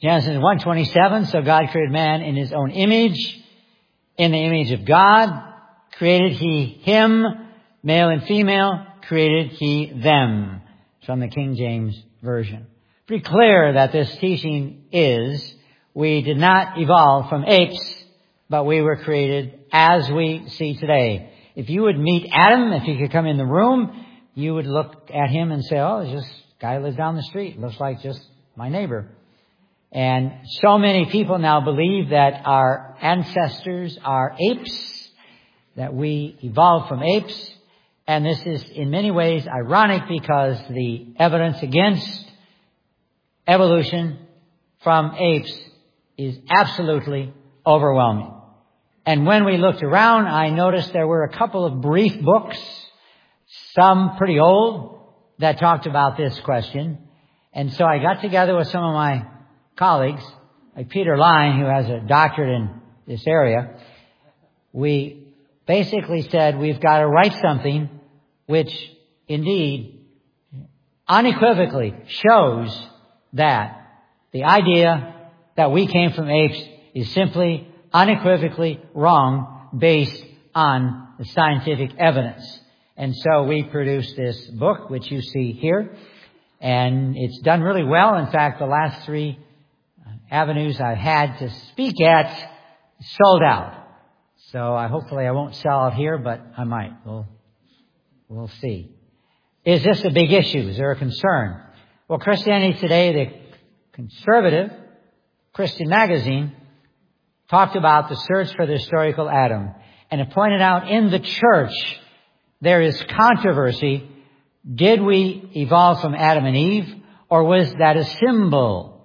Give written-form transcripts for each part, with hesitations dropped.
Genesis 1:27, so God created man in his own image. In the image of God created he him, male and female created he them. It's from the King James Version. Pretty clear that this teaching is we did not evolve from apes, but we were created as we see today. If you would meet Adam, if he could come in the room, you would look at him and say, oh, it's just a guy who lives down the street. Looks like just my neighbor. And so many people now believe that our ancestors are apes, that we evolved from apes. And this is in many ways ironic because the evidence against evolution from apes is absolutely overwhelming. And when we looked around, I noticed there were a couple of brief books, some pretty old, that talked about this question. And so I got together with some of my colleagues, like Peter Line, who has a doctorate in this area. We basically said we've got to write something which indeed unequivocally shows that the idea that we came from apes is simply unequivocally wrong based on the scientific evidence. And so we produced this book, which you see here, and it's done really well. In fact, the last 3 avenues I've had to speak at sold out. So hopefully I won't sell it here, but I might. We'll see. Is this a big issue? Is there a concern? Well, Christianity Today, the conservative Christian magazine, talked about the search for the historical Adam. And it pointed out in the church there is controversy. Did we evolve from Adam and Eve? Or was that a symbol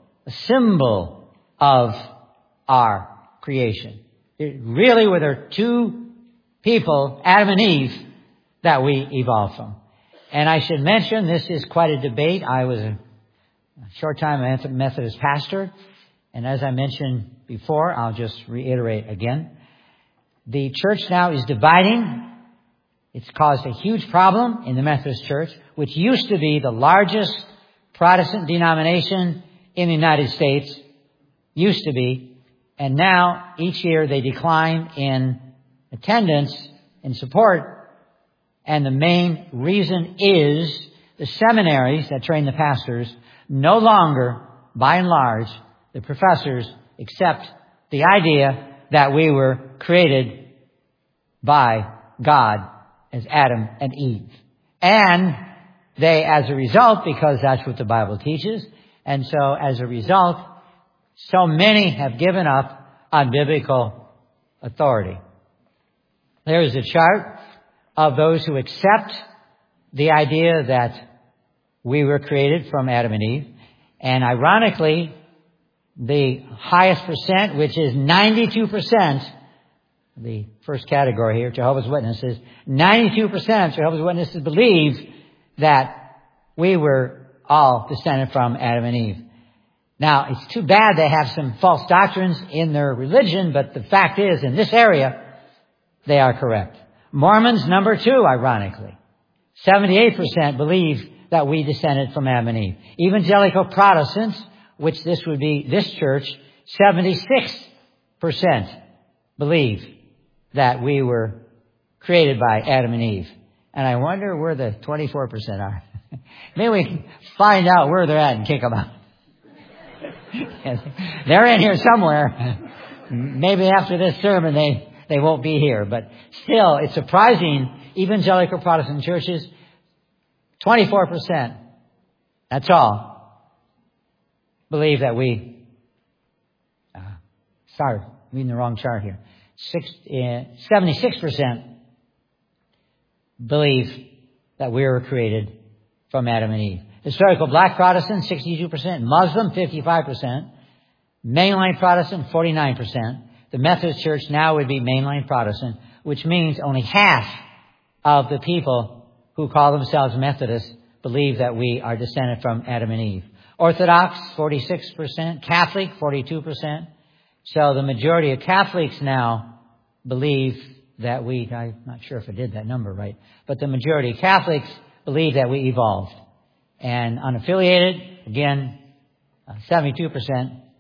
of our creation? Really, were there 2 people, Adam and Eve, that we evolved from? And I should mention, this is quite a debate. I was a short time a Methodist pastor. And as I mentioned before, I'll just reiterate again. The church now is dividing. It's caused a huge problem in the Methodist Church, which used to be the largest Protestant denomination in the United States. Used to be. And now, each year, they decline in attendance and support. And the main reason is the seminaries that train the pastors no longer, by and large, the professors accept the idea that we were created by God as Adam and Eve. And they, as a result, because that's what the Bible teaches, and so as a result, so many have given up on biblical authority. There is a chart of those who accept the idea that we were created from Adam and Eve. And ironically, the highest percent, which is 92%, the first category here, Jehovah's Witnesses, 92% of Jehovah's Witnesses believe that we were all descended from Adam and Eve. Now, it's too bad they have some false doctrines in their religion, but the fact is, in this area, they are correct. Mormons, number 2, ironically. 78% believe that we descended from Adam and Eve. Evangelical Protestants, which this would be this church, 76% believe that we were created by Adam and Eve. And I wonder where the 24% are. Maybe we can find out where they're at and kick them out. They're in here somewhere. Maybe after this sermon they won't be here. But still, it's surprising. Evangelical Protestant churches, 24%, that's all, believe that we, reading the wrong chart here. 76% believe that we were created from Adam and Eve. Historical Black Protestant, 62%. Muslim, 55%. Mainline Protestant, 49%. The Methodist Church now would be mainline Protestant, which means only half of the people who call themselves Methodists believe that we are descended from Adam and Eve. Orthodox, 46%. Catholic, 42%. So the majority of Catholics now believe that I'm not sure if I did that number right, but the majority of Catholics believe that we evolved. And unaffiliated, again, 72%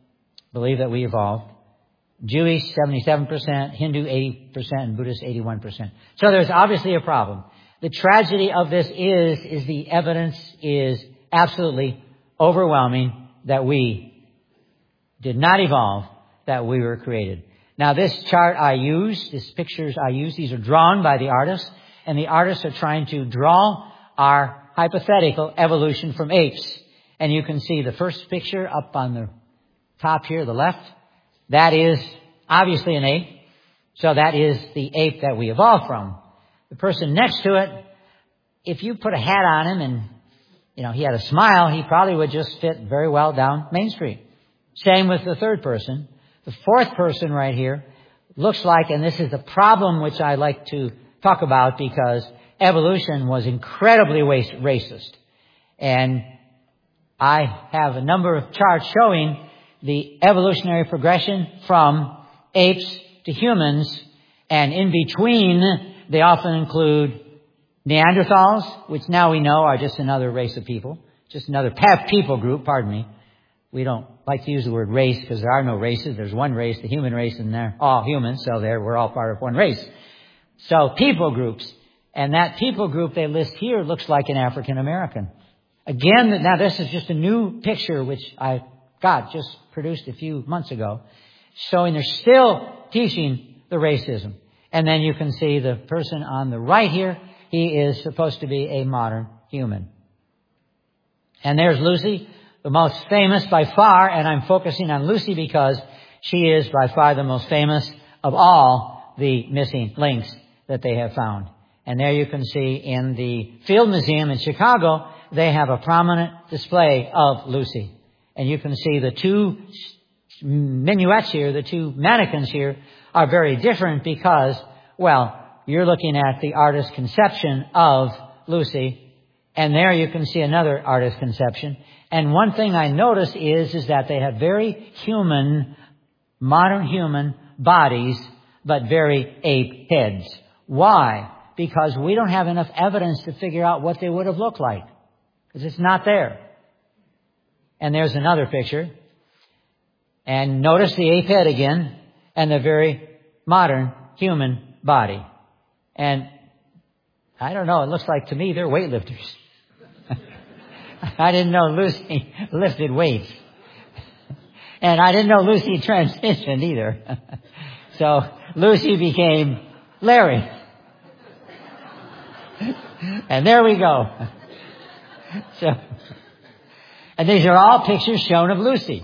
believe that we evolved. Jewish, 77%, Hindu, 80%, and Buddhist, 81%. So there's obviously a problem. The tragedy of this is the evidence is absolutely overwhelming that we did not evolve, that we were created. Now this chart I use, these pictures I use, these are drawn by the artists, and the artists are trying to draw our hypothetical evolution from apes. And you can see the first picture up on the top here, the left. That is obviously an ape. So that is the ape that we evolved from. The person next to it, if you put a hat on him and, he had a smile, he probably would just fit very well down Main Street. Same with the third person. The fourth person right here looks like, and this is the problem which I like to talk about because evolution was incredibly racist. And I have a number of charts showing the evolutionary progression from apes to humans, and in between they often include Neanderthals, which now we know are just another race of people, just another people group, pardon me. We don't like to use the word race because there are no races. There's one race, the human race, and they're all humans, so we're all part of one race. So people groups, and that people group they list here looks like an African American. Again, now this is just a new picture which I just produced a few months ago, showing they're still teaching the racism. And then you can see the person on the right here, he is supposed to be a modern human. And there's Lucy, the most famous by far, and I'm focusing on Lucy because she is by far the most famous of all the missing links that they have found. And there you can see in the Field Museum in Chicago, they have a prominent display of Lucy. And you can see the two minuets here, the two mannequins here, are very different because, you're looking at the artist's conception of Lucy, and there you can see another artist's conception. And one thing I notice is that they have very modern human bodies, but very ape heads. Why? Because we don't have enough evidence to figure out what they would have looked like. Because it's not there. And there's another picture. And notice the ape head again, and the very modern human body. And I don't know, it looks like to me they're weightlifters. I didn't know Lucy lifted weights. And I didn't know Lucy transitioned either. So Lucy became Larry. And there we go. And these are all pictures shown of Lucy.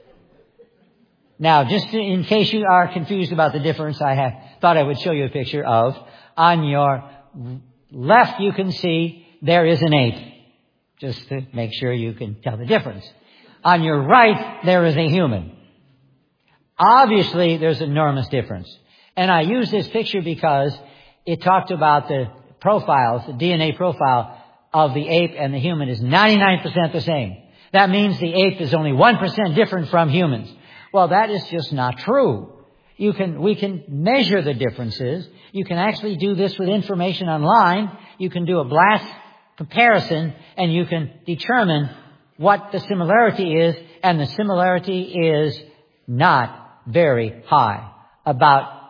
Now, just in case you are confused about the difference, thought I would show you a picture of. On your left, you can see there is an ape, just to make sure you can tell the difference. On your right, there is a human. Obviously, there's enormous difference. And I use this picture because it talked about the profiles, the DNA profile of the ape and the human is 99% the same. That means the ape is only 1% different from humans. Well, that is just not true. We can measure the differences. You can actually do this with information online. You can do a blast comparison and you can determine what the similarity is, and the similarity is not very high. About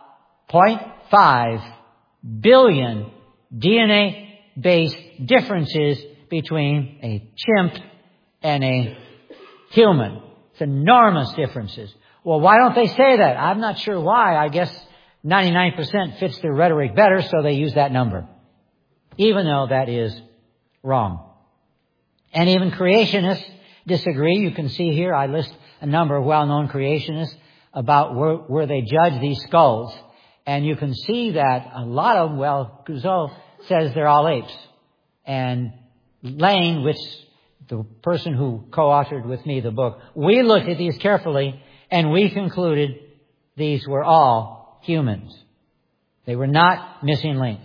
0.5 billion DNA-based differences between a chimp and a human. It's enormous differences. Well, why don't they say that? I'm not sure why. I guess 99% fits their rhetoric better, so they use that number. Even though that is wrong. And even creationists disagree. You can see here, I list a number of well-known creationists about where they judge these skulls. And you can see that a lot of them, Guizot says they're all apes. And Lane, which the person who co-authored with me the book, we looked at these carefully and we concluded these were all humans. They were not missing links.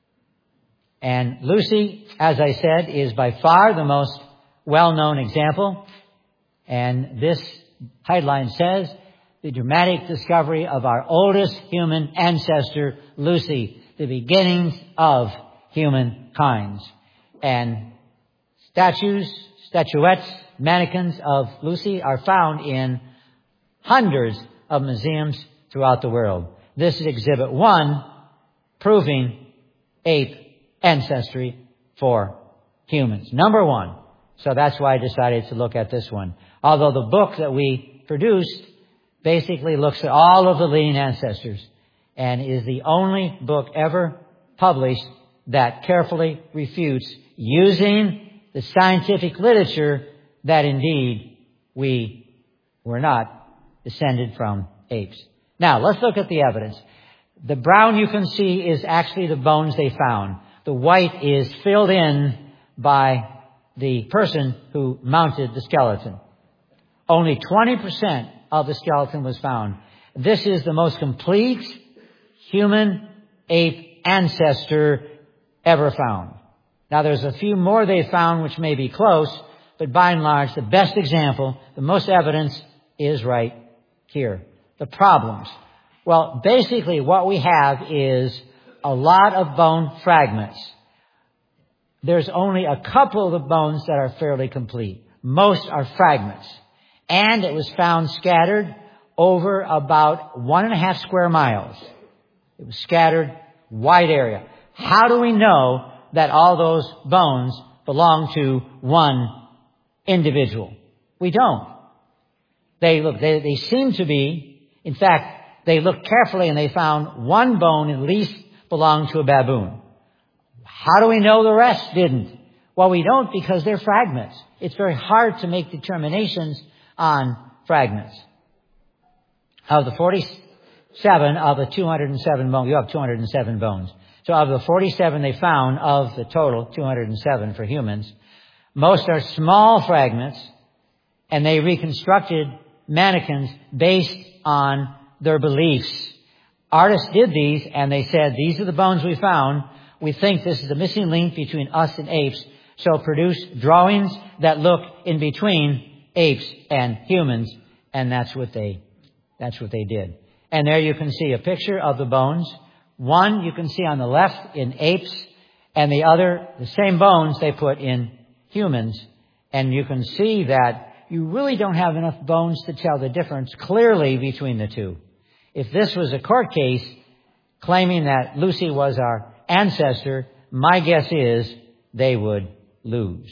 And Lucy, as I said, is by far the most well-known example. And this headline says, the dramatic discovery of our oldest human ancestor, Lucy, the beginnings of humankind. And statuettes, mannequins of Lucy are found in hundreds of museums throughout the world. This is Exhibit 1, proving ape ancestry for humans. Number 1. So that's why I decided to look at this one. Although the book that we produced basically looks at all of the leading ancestors and is the only book ever published that carefully refutes, using the scientific literature, that indeed we were not descended from apes. Now, let's look at the evidence. The brown you can see is actually the bones they found. The white is filled in by the person who mounted the skeleton. Only 20% of the skeleton was found. This is the most complete human ape ancestor ever found. Now, there's a few more they found which may be close, but by and large, the best example, the most evidence is right here. The problems. Well, basically what we have is a lot of bone fragments. There's only a couple of the bones that are fairly complete. Most are fragments. And it was found scattered over about 1.5 square miles. It was scattered, wide area. How do we know that all those bones belong to one individual? We don't. They seem to be, in fact, they looked carefully and they found one bone at least belonged to a baboon. How do we know the rest didn't? Well, we don't, because they're fragments. It's very hard to make determinations on fragments. Of the 47 of the 207 bones, you have 207 bones. So of the 47 they found, of the total 207 for humans, most are small fragments, and they reconstructed mannequins based on their beliefs. Artists did these, and they said, these are the bones we found. We think this is the missing link between us and apes. So produce drawings that look in between apes and humans, and that's what they did. And there you can see a picture of the bones. One you can see on the left in apes, and the other, the same bones they put in humans. And you can see that you really don't have enough bones to tell the difference clearly between the two. If this was a court case claiming that Lucy was our ancestor, my guess is they would lose.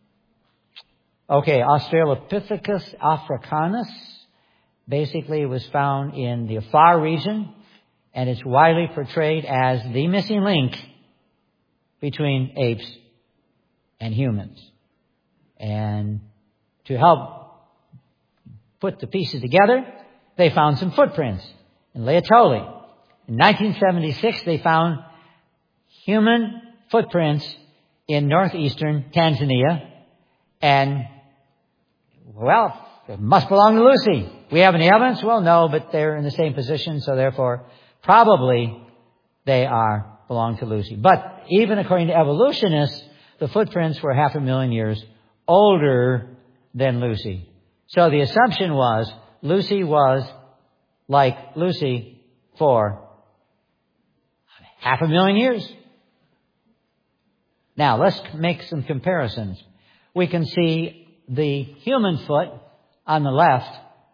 Okay, Australopithecus africanus basically was found in the Afar region, and it's widely portrayed as the missing link between apes and humans. And to help put the pieces together, they found some footprints in Laetoli. In 1976, they found human footprints in northeastern Tanzania, and, well, it must belong to Lucy. We have any evidence? Well, no, but they're in the same position, so therefore, probably they belong to Lucy. But even according to evolutionists, the footprints were 500,000 years older than Lucy. So the assumption was Lucy was like Lucy for 500,000 years. Now, let's make some comparisons. We can see the human foot on the left,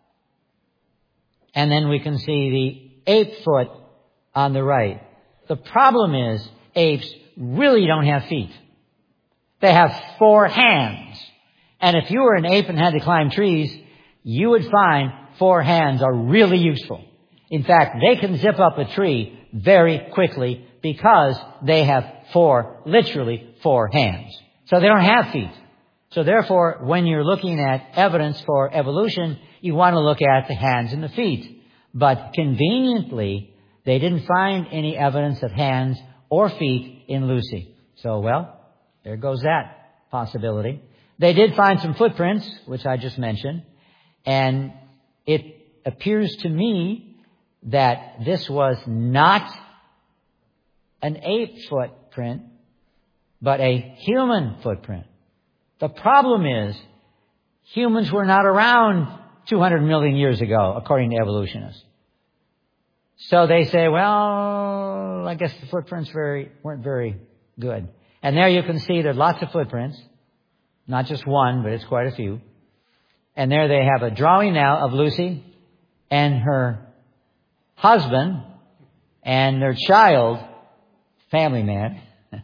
and then we can see the ape foot on the right. The problem is apes really don't have feet. They have 4 hands. And if you were an ape and had to climb trees, you would find 4 hands are really useful. In fact, they can zip up a tree very quickly because they have literally 4 hands. So they don't have feet. So therefore, when you're looking at evidence for evolution, you want to look at the hands and the feet. But conveniently, they didn't find any evidence of hands or feet in Lucy. So, well, there goes that possibility. They did find some footprints, which I just mentioned, and it appears to me that this was not an ape footprint, but a human footprint. The problem is, humans were not around 200 million years ago, according to evolutionists. So they say, well, I guess the footprints weren't very good. And there you can see there's lots of footprints. Not just one, but it's quite a few. And there they have a drawing now of Lucy. and her husband and their child, family man,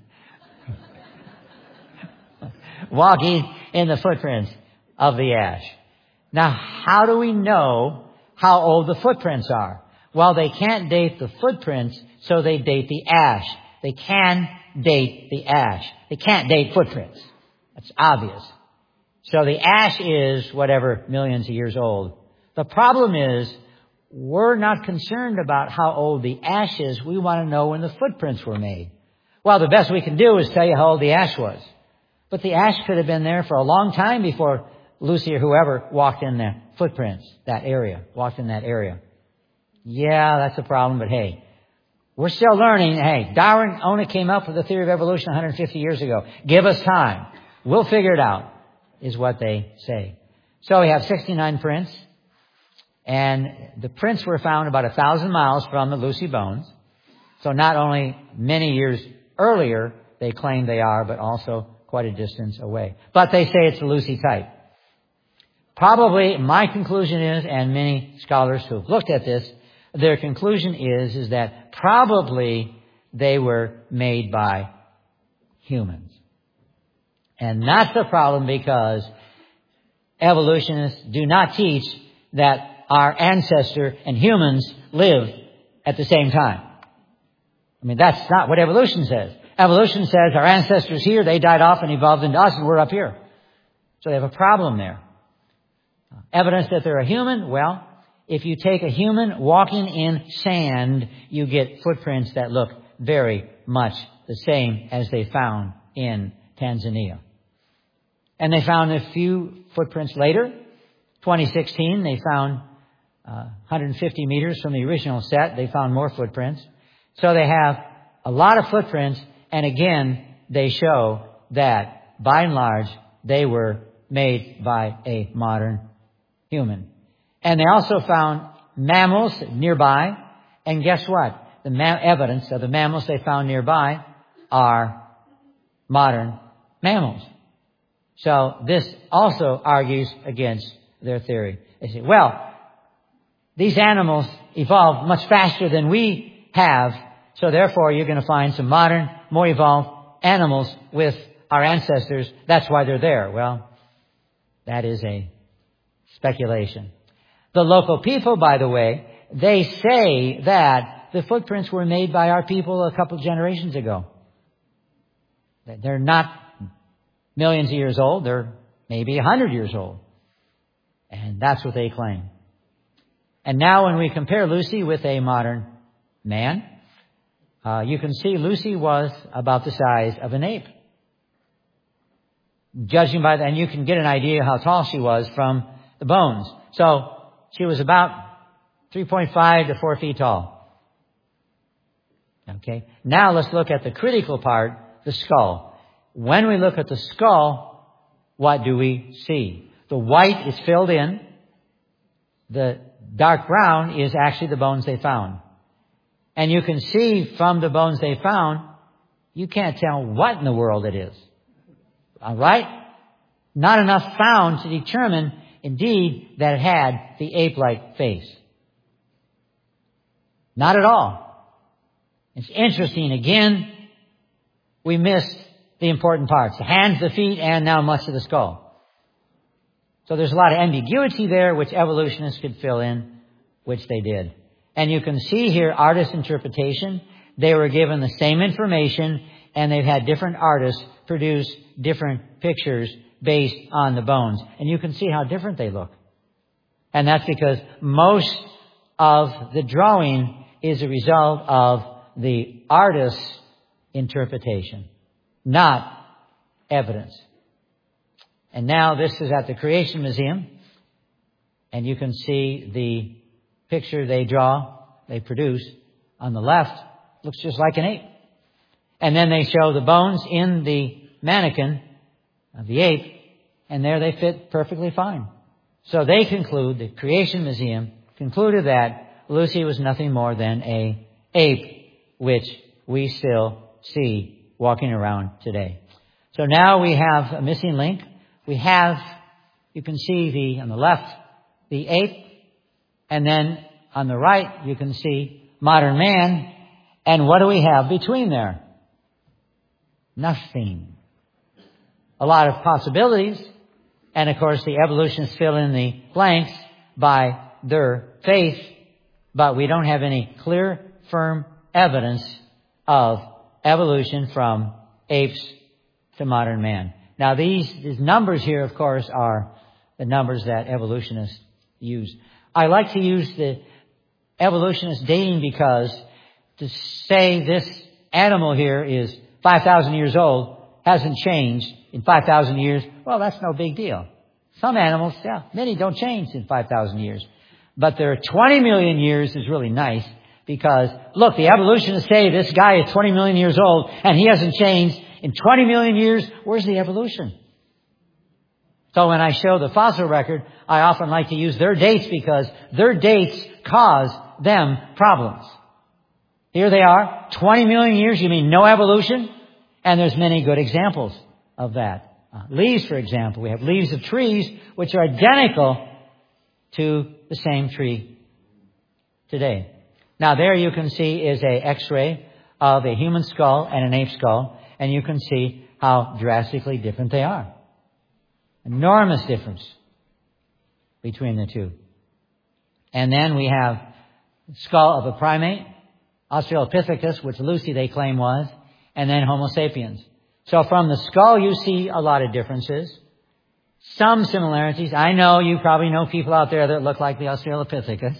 walking in the footprints of the ash. Now, how do we know how old the footprints are? Well, they can't date the footprints, so they date the ash. They can date the ash. They can't date footprints. That's obvious. So the ash is whatever millions of years old. The problem is, we're not concerned about how old the ash is. We want to know when the footprints were made. Well, the best we can do is tell you how old the ash was. But the ash could have been there for a long time before Lucy or whoever walked in the footprints, walked in that area. Yeah, that's a problem, but hey, we're still learning. Hey, Darwin only came up with the theory of evolution 150 years ago. Give us time. We'll figure it out, is what they say. So we have 69 prints, and the prints were found about 1,000 miles from the Lucy bones. So not only many years earlier they claim they are, but also quite a distance away. But they say it's the Lucy type. Probably, my conclusion is, and many scholars who have looked at this, their conclusion is that probably they were made by humans. And that's the problem, because evolutionists do not teach that our ancestor and humans lived at the same time. I mean, that's not what evolution says. Evolution says our ancestors here, they died off and evolved into us, and we're up here. So they have a problem there. Evidence that they're a human? Well, if you take a human walking in sand, you get footprints that look very much the same as they found in Tanzania. And they found a few footprints later. 2016, they found 150 meters from the original set. They found more footprints. So they have a lot of footprints, and again, they show that, by and large, they were made by a modern human. And they also found mammals nearby, and guess what? The evidence of the mammals they found nearby are modern mammals. So this also argues against their theory. They say, well, these animals evolved much faster than we have, so therefore you're going to find some modern, more evolved animals with our ancestors. That's why they're there. Well, that is a speculation. The local people, by the way, they say that the footprints were made by our people a couple generations ago. They're not millions of years old. They're maybe 100 years old. And that's what they claim. And now when we compare Lucy with a modern man, you can see Lucy was about the size of an ape. Judging by that, and you can get an idea how tall she was from the bones. So she was about 3.5 to 4 feet tall. Okay. Now let's look at the critical part, the skull. When we look at the skull, what do we see? The white is filled in. The dark brown is actually the bones they found. And you can see from the bones they found, you can't tell what in the world it is. All right? Not enough found to determine, indeed, that it had the ape-like face. Not at all. It's interesting. Again, we missed the important parts. The hands, the feet, and now much of the skull. So there's a lot of ambiguity there, which evolutionists could fill in, which they did. And you can see here artist interpretation. They were given the same information, and they've had different artists produce different pictures based on the bones. And you can see how different they look. And that's because most of the drawing is a result of the artist's interpretation, not evidence. And now this is at the Creation Museum, and you can see the picture they produce on the left. Looks just like an ape. And then they show the bones in the mannequin of the ape, and there they fit perfectly fine. So they conclude, the Creation Museum concluded that Lucy was nothing more than an ape, which we still see walking around today. So now we have a missing link. You can see on the left, the ape And then on the right, you can see modern man. And what do we have between there? Nothing. A lot of possibilities. And of course, the evolutionists fill in the blanks by their faith. But we don't have any clear, firm evidence of evolution from apes to modern man. Now, these numbers here, of course, are the numbers that evolutionists use. I like to use the evolutionist dating because to say this animal here is 5,000 years old, hasn't changed in 5,000 years, well, that's no big deal. Some animals, many don't change in 5,000 years. But there are 20 million years is really nice because, look, the evolutionists say this guy is 20 million years old and he hasn't changed in 20 million years. Where's the evolution? So when I show the fossil record, I often like to use their dates because their dates cause them problems. Here they are, 20 million years, you mean no evolution? And there's many good examples of that. Leaves, for example. We have leaves of trees which are identical to the same tree today. Now there you can see is a X-ray of a human skull and an ape skull, and you can see how drastically different they are. Enormous difference between the two. And then we have the skull of a primate, Australopithecus, which Lucy they claim was, and then Homo sapiens. So from the skull you see a lot of differences. Some similarities. I know you probably know people out there that look like the Australopithecus.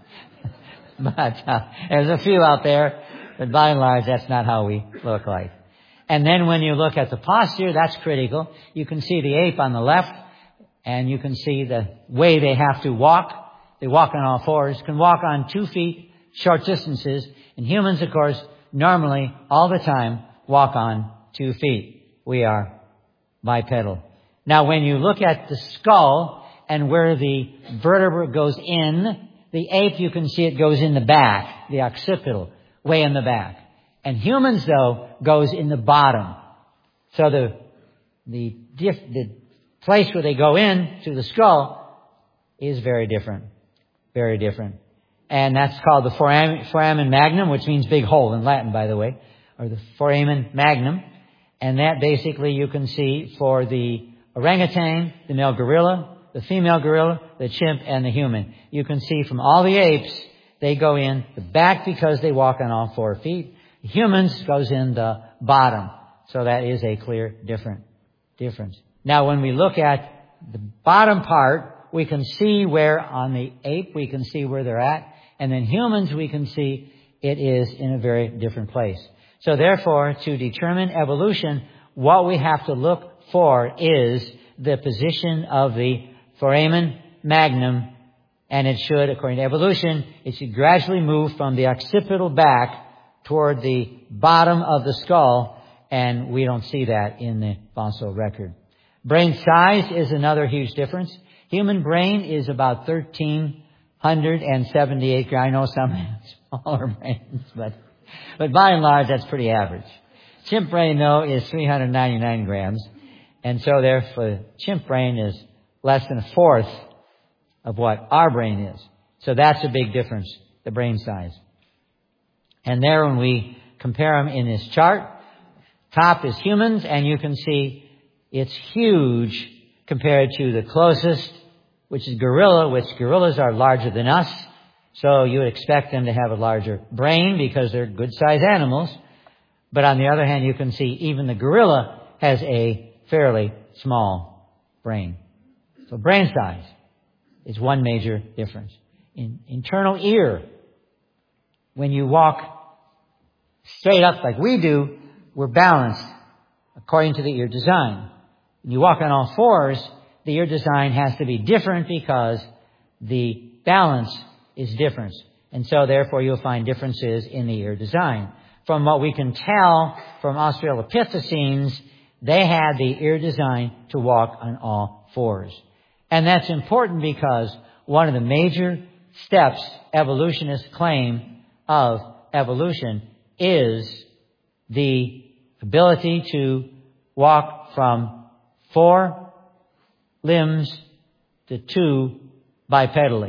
But there's a few out there, but by and large that's not how we look like. And then when you look at the posture, that's critical. You can see the ape on the left, and you can see the way they have to walk. They walk on all fours, can walk on 2 feet, short distances. And humans, of course, normally, all the time, walk on 2 feet. We are bipedal. Now, when you look at the skull and where the vertebra goes in, the ape, you can see it goes in the back, the occipital, way in the back. And humans, though, goes in the bottom. So the place where they go in to the skull is very different. Very different. And that's called the foramen magnum, which means big hole in Latin, by the way, or the foramen magnum. And that basically you can see for the orangutan, the male gorilla, the female gorilla, the chimp, and the human. You can see from all the apes, they go in the back because they walk on all 4 feet. Humans goes in the bottom. So that is a clear difference. Now when we look at the bottom part, we can see where on the ape, we can see where they're at. And then humans, we can see it is in a very different place. So therefore, to determine evolution, what we have to look for is the position of the foramen magnum. And it should, according to evolution, it should gradually move from the occipital back toward the bottom of the skull. And we don't see that in the fossil record. Brain size is another huge difference. Human brain is about 1,378 grams. I know some have smaller brains, but by and large, that's pretty average. Chimp brain, though, is 399 grams. And so therefore, chimp brain is less than a fourth of what our brain is. So that's a big difference, the brain size. And there, when we compare them in this chart, top is humans, and you can see it's huge compared to the closest, which is gorilla, which gorillas are larger than us. So you would expect them to have a larger brain because they're good-sized animals. But on the other hand, you can see even the gorilla has a fairly small brain. So brain size is one major difference. In internal ear, when you walk straight up like we do, we're balanced according to the ear design. When you walk on all fours, the ear design has to be different because the balance is different. And so therefore you'll find differences in the ear design. From what we can tell from Australopithecines, they had the ear design to walk on all fours. And that's important because one of the major steps evolutionists claim of evolution is the ability to walk from 4 limbs to 2 bipedally.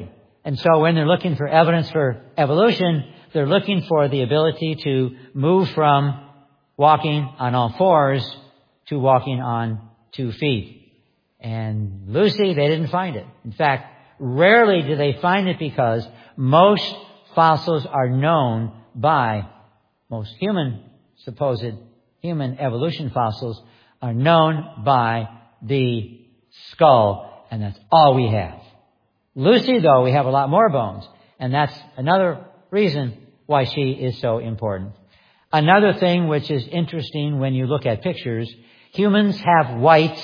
And so when they're looking for evidence for evolution, they're looking for the ability to move from walking on all fours to walking on 2 feet. And Lucy, they didn't find it. In fact, rarely do they find it because most fossils are known by, most supposed human evolution fossils are known by the skull, and that's all we have. Lucy, though, we have a lot more bones, and that's another reason why she is so important. Another thing which is interesting when you look at pictures, humans have whites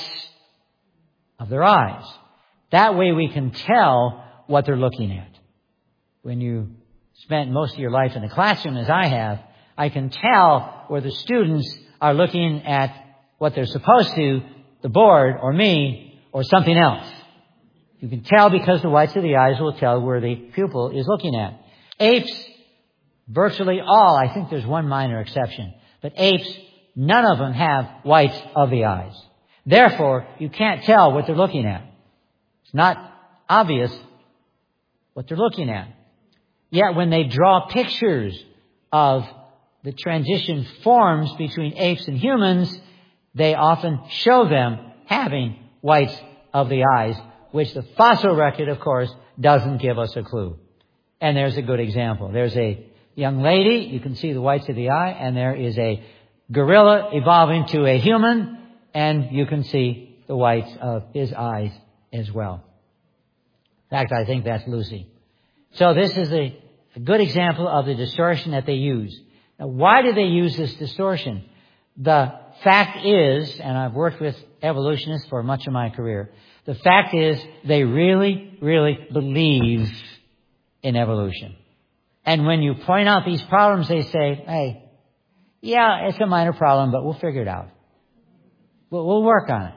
of their eyes. That way we can tell what they're looking at. When you spent most of your life in the classroom, as I have, I can tell where the students are looking at what they're supposed to, the board or me or something else. You can tell because the whites of the eyes will tell where the pupil is looking at. Apes, virtually all, I think there's one minor exception, but apes, none of them have whites of the eyes. Therefore, you can't tell what they're looking at. It's not obvious what they're looking at. Yet when they draw pictures of the transition forms between apes and humans, they often show them having whites of the eyes, which the fossil record, of course, doesn't give us a clue. And there's a good example. There's a young lady, you can see the whites of the eye, and there is a gorilla evolving to a human, and you can see the whites of his eyes as well. In fact, I think that's Lucy. So this is a good example of the distortion that they use. Now, why do they use this distortion? The fact is, and I've worked with evolutionists for much of my career, the fact is they really, really believe in evolution. And when you point out these problems, they say, hey, yeah, it's a minor problem, but we'll figure it out. We'll work on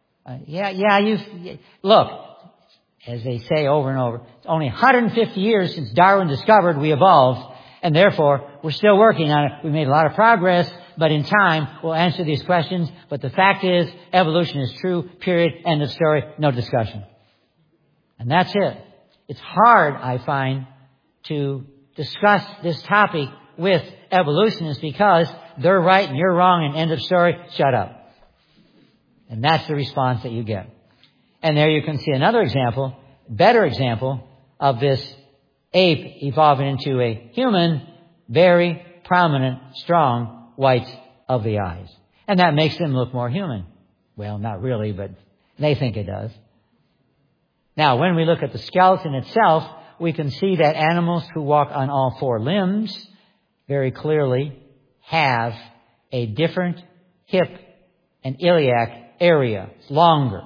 it. Look, as they say over and over, it's only 150 years since Darwin discovered we evolved, and therefore we're still working on it. We made a lot of progress, but in time we'll answer these questions. But the fact is, evolution is true, period, end of story, no discussion. And that's it. It's hard, I find, to discuss this topic with evolutionists because they're right and you're wrong and end of story, shut up. And that's the response that you get. And there you can see another example, better example of this ape evolving into a human, very prominent, strong whites of the eyes. And that makes them look more human. Well, not really, but they think it does. Now, when we look at the skeleton itself, we can see that animals who walk on all 4 limbs very clearly have a different hip and iliac area. It's longer.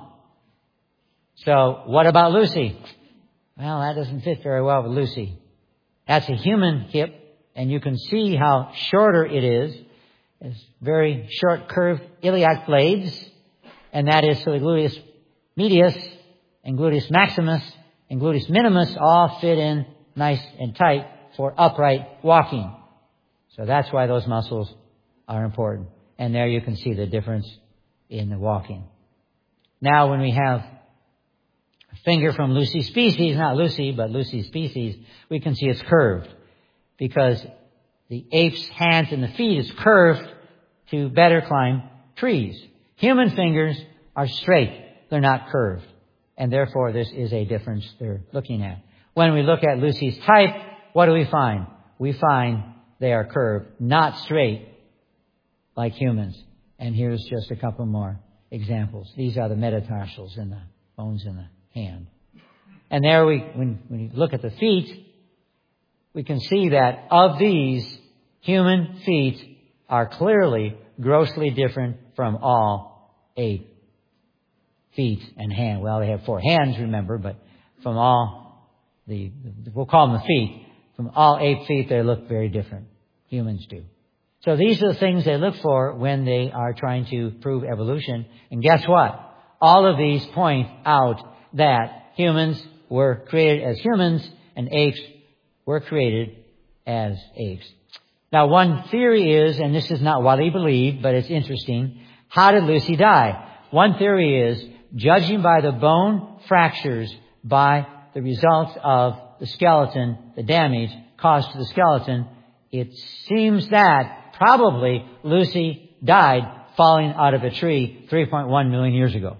So what about Lucy? Well, that doesn't fit very well with Lucy. That's a human hip, and you can see how shorter it is. It's very short curved iliac blades, and that is so the gluteus medius and gluteus maximus and gluteus minimus all fit in nice and tight for upright walking. So that's why those muscles are important. And there you can see the difference in the walking. Now when we have a finger from Lucy's species, not Lucy, but Lucy's species, we can see it's curved because the ape's hands and the feet is curved to better climb trees. Human fingers are straight. They're not curved. And therefore, this is a difference they're looking at. When we look at Lucy's type, what do we find? We find they are curved, not straight like humans. And here's just a couple more examples. These are the metatarsals and the bones in the hand. And there when you look at the feet, we can see that of these, human feet are clearly grossly different from all ape feet and hand. Well, they have 4 hands, remember, but from all we'll call them the feet. From all ape feet, they look very different. Humans do. So these are the things they look for when they are trying to prove evolution. And guess what? All of these point out that humans were created as humans and apes were created as apes. Now, one theory is, and this is not widely believed, but it's interesting, how did Lucy die? One theory is, judging by the bone fractures by the results of the skeleton, the damage caused to the skeleton, it seems that probably Lucy died falling out of a tree 3.1 million years ago.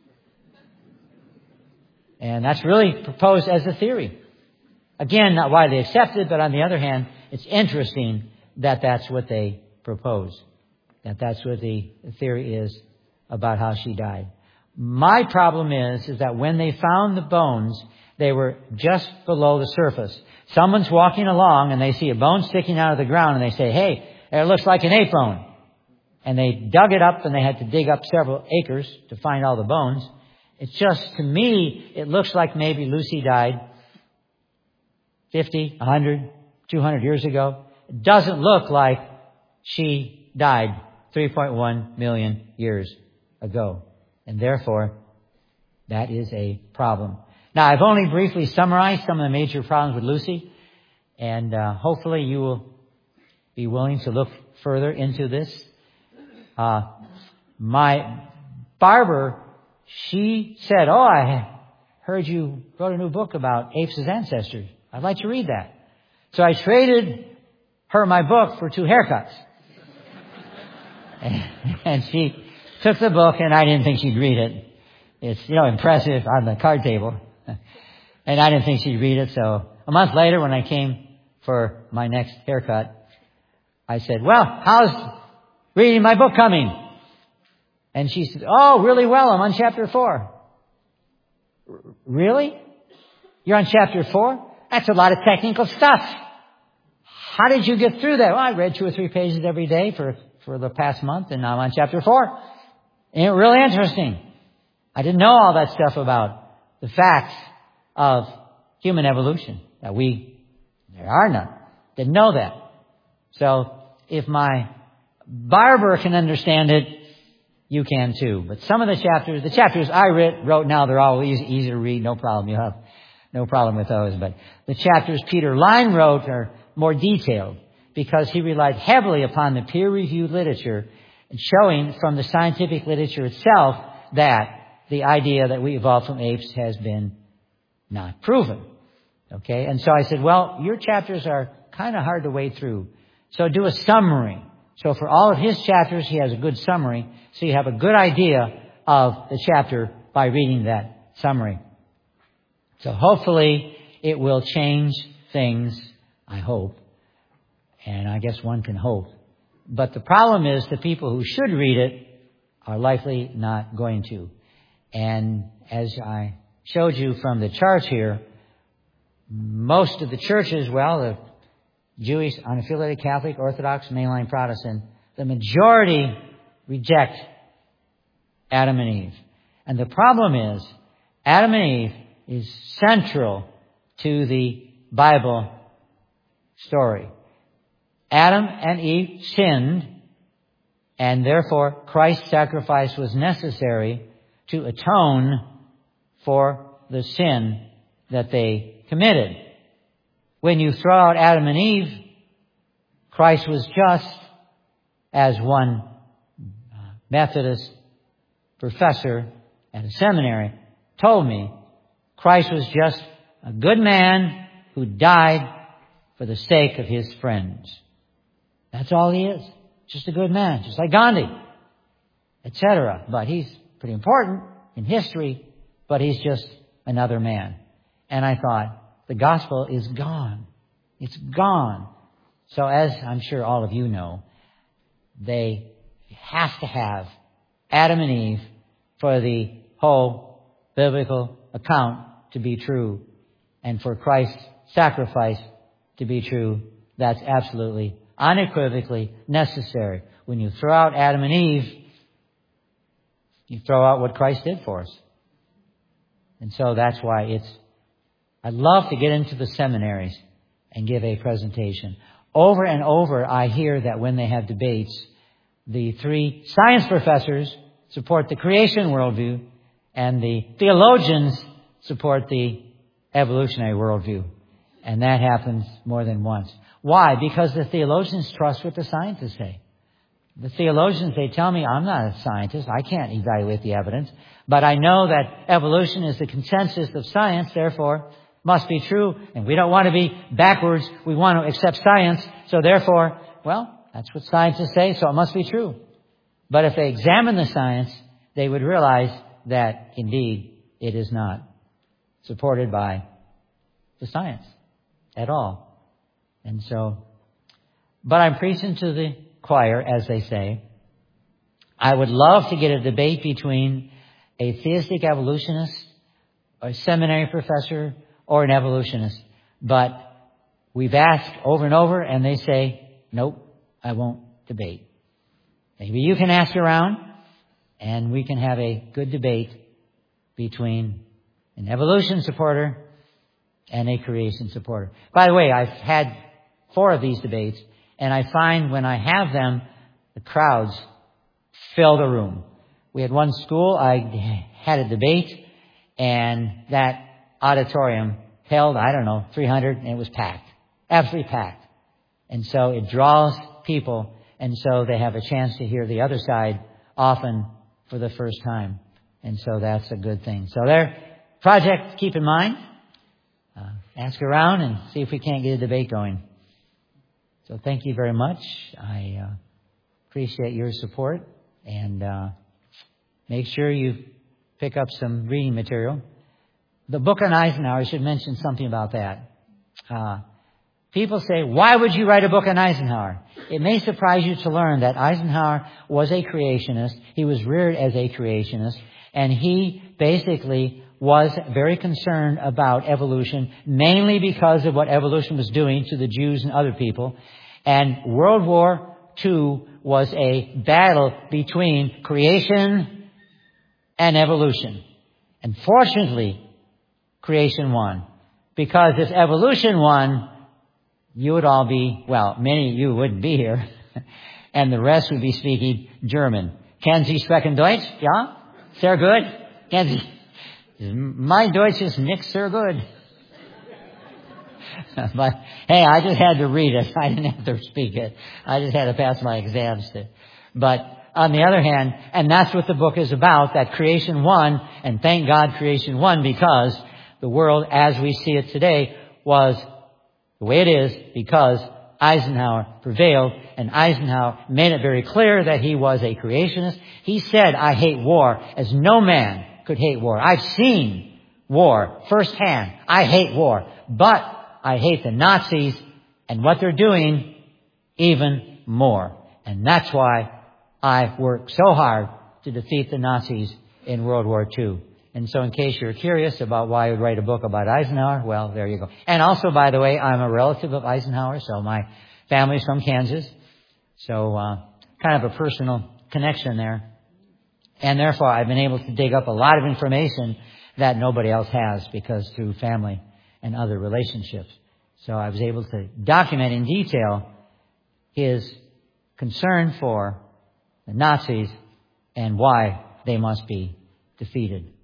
And that's really proposed as a theory. Again, not widely accepted, but on the other hand, it's interesting that that's what they propose. That that's what the theory is about how she died. My problem is that when they found the bones, they were just below the surface. Someone's walking along and they see a bone sticking out of the ground and they say, hey, it looks like an ape bone. And they dug it up and they had to dig up several acres to find all the bones. It's just, to me, it looks like maybe Lucy died 50, 100, 200 years ago. It doesn't look like she died 3.1 million years ago. And therefore, that is a problem. Now, I've only briefly summarized some of the major problems with Lucy. And hopefully you will be willing to look further into this. My barber, she said, oh, I heard you wrote a new book about apes as ancestors. I'd like to read that. So I traded her my book for 2 haircuts. And she took the book, and I didn't think she'd read it. It's, impressive on the card table. And I didn't think she'd read it. So a month later, when I came for my next haircut, I said, well, how's reading my book coming? And she said, oh, really well. I'm on chapter 4. Really? You're on chapter 4? That's a lot of technical stuff. How did you get through that? Well, I read 2 or 3 pages every day for the past month, and now I'm on chapter 4. And really interesting. I didn't know all that stuff about the facts of human evolution. There are none. Didn't know that. So if my barber can understand it, you can too. But some of the chapters I wrote now, they're all easy to read, no problem. You have no problem with those. But the chapters Peter Line wrote are more detailed because he relied heavily upon the peer-reviewed literature and showing from the scientific literature itself that the idea that we evolved from apes has been not proven. Okay? And so I said, well, your chapters are kind of hard to wade through. So do a summary. So for all of his chapters, he has a good summary. So you have a good idea of the chapter by reading that summary. So hopefully it will change things, I hope. And I guess one can hope. But the problem is the people who should read it are likely not going to. And as I showed you from the charts here, most of the churches, the Jewish, unaffiliated, Catholic, Orthodox, mainline Protestant, the majority reject Adam and Eve. And the problem is, Adam and Eve is central to the Bible story. Adam and Eve sinned, and therefore Christ's sacrifice was necessary to atone for the sin that they committed. When you throw out Adam and Eve, Christ was just, as one Methodist professor at a seminary told me, Christ was just a good man who died for the sake of his friends. That's all he is. Just a good man, just like Gandhi, etc. But he's pretty important in history, but he's just another man. And I thought, the gospel is gone. It's gone. So as I'm sure all of you know, they have to have Adam and Eve for the whole biblical account to be true. And for Christ's sacrifice to be true, that's absolutely, unequivocally necessary. When you throw out Adam and Eve, you throw out what Christ did for us. And so that's why I'd love to get into the seminaries and give a presentation. Over and over, I hear that when they have debates, the 3 science professors support the creation worldview, and the theologians support the evolutionary worldview. And that happens more than once. Why? Because the theologians trust what the scientists say. The theologians, they tell me, I'm not a scientist. I can't evaluate the evidence. But I know that evolution is the consensus of science. Therefore, must be true, and we don't want to be backwards. We want to accept science. So therefore, well, that's what scientists say, so it must be true. But if they examine the science, they would realize that indeed it is not supported by the science at all. And so, but I'm preaching to the choir, as they say. I would love to get a debate between a theistic evolutionist, a seminary professor, or an evolutionist. But we've asked over and over, and they say, nope, I won't debate. Maybe you can ask around, and we can have a good debate between an evolution supporter and a creation supporter. By the way, I've had 4 of these debates, and I find when I have them, the crowds fill the room. We had one school, I had a debate, and that auditorium held, 300, and it was packed. Absolutely packed. And so it draws people, and so they have a chance to hear the other side, often for the first time. And so that's a good thing. So there, project, keep in mind. Ask around and see if we can't get a debate going. So thank you very much. I appreciate your support. And make sure you pick up some reading material. The book on Eisenhower, I should mention something about that. People say, why would you write a book on Eisenhower? It may surprise you to learn that Eisenhower was a creationist. He was reared as a creationist. And he basically was very concerned about evolution, mainly because of what evolution was doing to the Jews and other people. And World War II was a battle between creation and evolution. And fortunately, creation won. Because if evolution won, you would all be, well, many of you wouldn't be here. And the rest would be speaking German. Kennen Sie sprechen Deutsch? Ja? Sehr gut? Kennen Sie? My Deutsch is nicht sehr good. But, hey, I just had to read it. I didn't have to speak it. I just had to pass my exams. But on the other hand, and that's what the book is about, that creation won, and thank God creation won, because the world as we see it today was the way it is because Eisenhower prevailed, and Eisenhower made it very clear that he was a creationist. He said, I hate war as no man could hate war. I've seen war firsthand. I hate war. But I hate the Nazis and what they're doing even more. And that's why I worked so hard to defeat the Nazis in World War II. And so in case you're curious about why I would write a book about Eisenhower, well, there you go. And also, by the way, I'm a relative of Eisenhower, so my family's from Kansas. So kind of a personal connection there. And therefore, I've been able to dig up a lot of information that nobody else has, because through family and other relationships. So I was able to document in detail his concern for the Nazis and why they must be defeated.